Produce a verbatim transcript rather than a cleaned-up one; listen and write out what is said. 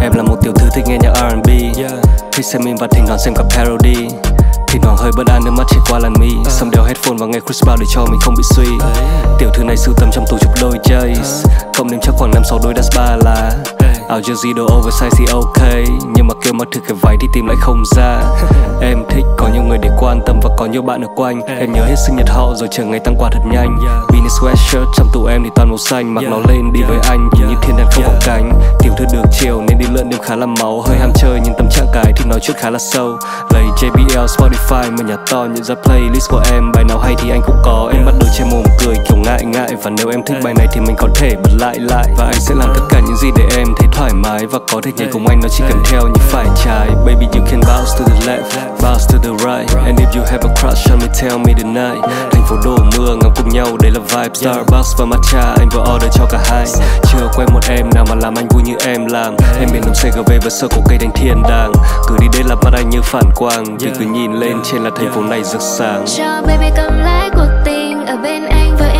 Em là một tiểu thư thích nghe nhạc R and B, thích xem meme và thỉnh thoảng xem cả parody. Thỉnh thoảng hơi bất an nước mắt chảy qua làn mi, xong đeo headphone và nghe Chris Brown để cho mình không bị suy. Tiểu thư này sưu tầm trong tủ chục đôi J's, cộng đếm chắc khoảng năm sáu đôi that's ba là áo jersey đồ oversize thì ok, nhưng mà kêu mặc thử cái váy thì tìm lại không ra. Em thích có nhiều người để quan tâm và có nhiều bạn ở quanh. Em nhớ hết sinh nhật họ rồi chờ ngày tăng quà thật nhanh. Mini sweatshirt trong tủ em thì toàn màu xanh, mặc nó lên đi với anh thì như thiên đàng không có cánh. Tiểu thư được chiều nên đi lượn đêm khá là máu, hơi ham chơi nhưng tâm trạng cái thì nói chuyện khá là sâu. Lấy J B L Spotify mà nhà to nhận ra playlist của em, bài nào hay thì anh cũng có. Em bắt đầu che mồm cười kiểu ngại ngại, và nếu em thích bài này thì mình có thể bật lại lại. Và anh sẽ làm tất cả những gì để em thấy thoải mái, và có thể nhảy cùng anh nó chỉ cần theo như phải trái. Baby you can bounce to the left, bounce to the right, and if you have a crush on me tell me tonight. Thành phố đổ mưa ngắm cùng nhau đây là vibe, Starbucks và matcha anh vừa order cho cả hai. Chưa quen một em nào mà làm anh vui như em làm. Em bên nông xê giê vê và sơ cổ cây đánh thiên đàng, cứ đi đến làm mắt anh như phản quang, vì cứ nhìn lên trên là thành phố này rực sáng. Cho baby cầm lái cuộc tình ở bên anh với